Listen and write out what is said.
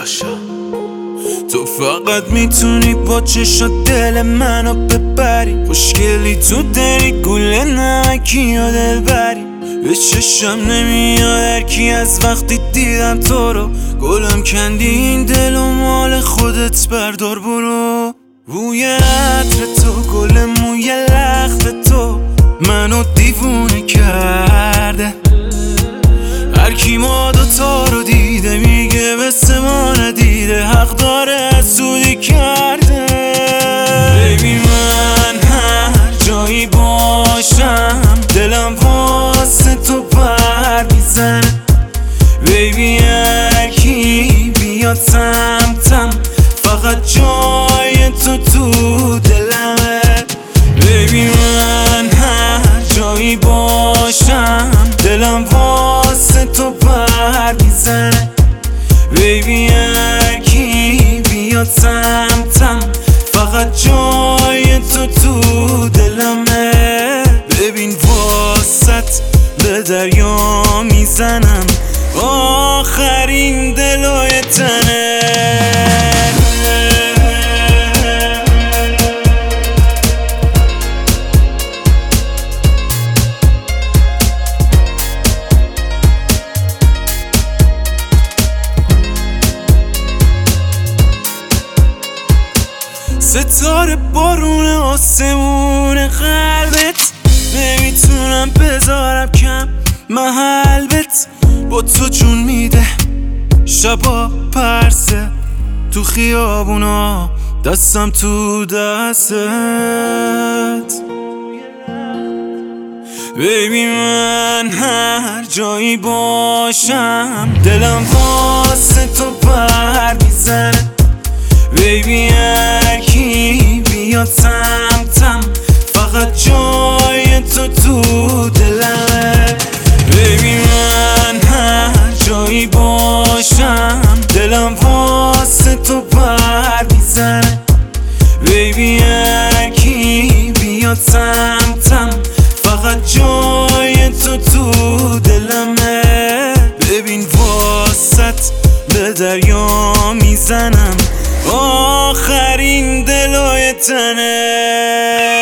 پاشا. تو فقط میتونی با چشات دل منو ببری، خوشگلی تو دری گله نمکی و دل بری. به چشم نمیاد هرکی از وقتی دیدم تو رو، گلم کندی این دل و مال خودت بردار برو. بوی عطر تو، گل موی لخت تو منو دیوونه کرده. هرکی ما دوتا رو دیده میگه مثل ما ندیده، حق داره حسودی کرده. بیبی من هر جایی باشم دلم واسه تو پر میزنه. بیبی هرکی بیاد سمتم فقط جای تو دلمه. بیبی من هر جایی باشم دلم واسه تو پر میزنه. بیبی هرکی بیاد سمتم فقط جای تو دلمه. ببین واسط به دریا میزنم آخرین دلای تنه. ستاره بارون آسمون قلبت، نمیتونم بذارم کم محلبت. با تو جون میده شبا پرسه تو خیابونا، دستم تو دستت. بیبی من هر جایی باشم دلم واسه تو پر میزنه. بیبی هرکی بیاد سمتم فقط جای تو دلمه. بیبی من هر جایی باشم دلم واسه تو پر میزنه. بیبی هرکی بیاد سمتم فقط جای تو دلمه. ببین واسط به دریا میزنم آخرین دلای تنه.